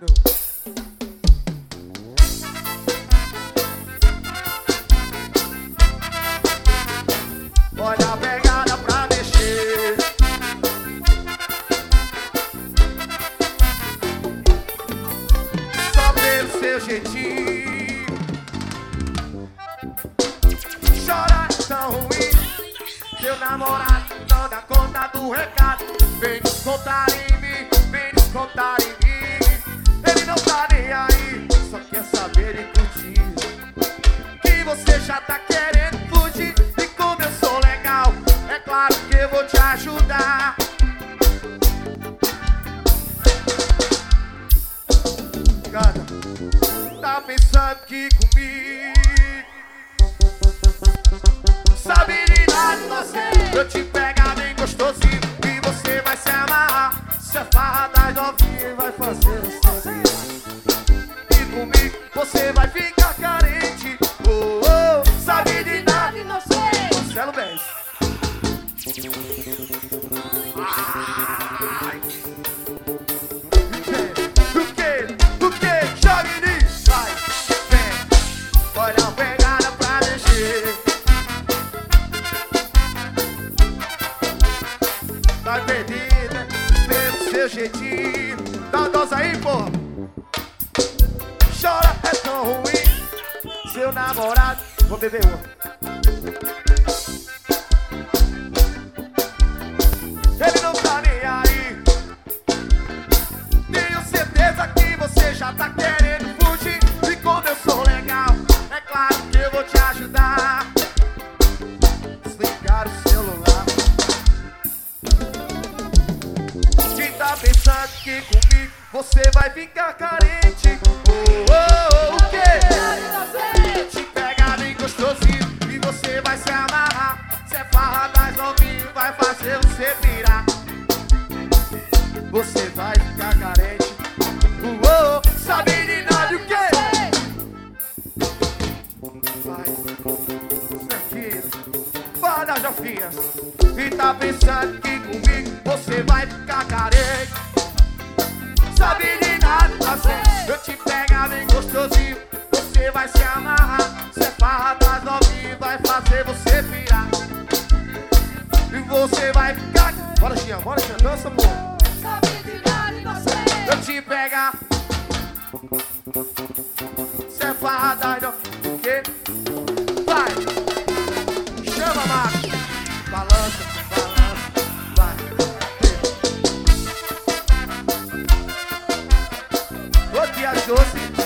doido. Olha a pegada pra mexer. Só pelo seu jeitinho. Chora tão ruim. Seu namorado não dá conta do recado. Vem descontar em mim, vem descontar em mim. Ele não tá nem aí, só quer saber e curtir. Que você já tá querendo fugir. E como eu sou legal, é claro que eu vou te ajudar. Cara, tá pensando que comigo sabe de nada, eu te pegar bem gostosinho e você vai se amarrar. Se é farra das novinhas vai fazer você. E comigo você vai ficar carente. Oh, oh, sabe de nada e não sei. Marcelo Bez. O que? Jogue nisso. Vai, vem. Olha a pegada pra mexer. Tá perdida pelo seu jeitinho. Dá uma dose aí, pô. Chora, é tão ruim. Seu namorado. Vou beber uma. Ele não tá nem aí. Tenho certeza que você já tá querendo fugir. E como eu sou legal, é claro que eu vou te ajudar. Desligar o celular. Quem tá pensando que comigo você vai ficar carente? Oh, oh, oh, o quê? Te pegar bem gostosinho e você vai se amarrar. Se é farra das novinhas vai fazer você virar. Você vai ficar carente. Oh, oh, sabe de nada, o quê? Vai, tranquilo. Vai das novinhas. E tá pensando que comigo você vai ficar carente. Sabe de nada, assim, eu te pegar bem gostosinho. Você vai se amarrar. Se é farra das novinhas vai fazer você virar. E você vai ficar. Bora, Gia, dança, pô. Sabe de nada e não sei. Eu te pegar. Se é farra das novinhas. O quê? Vai. Chama, Marcos. Balança, vai. Ô, tia doce.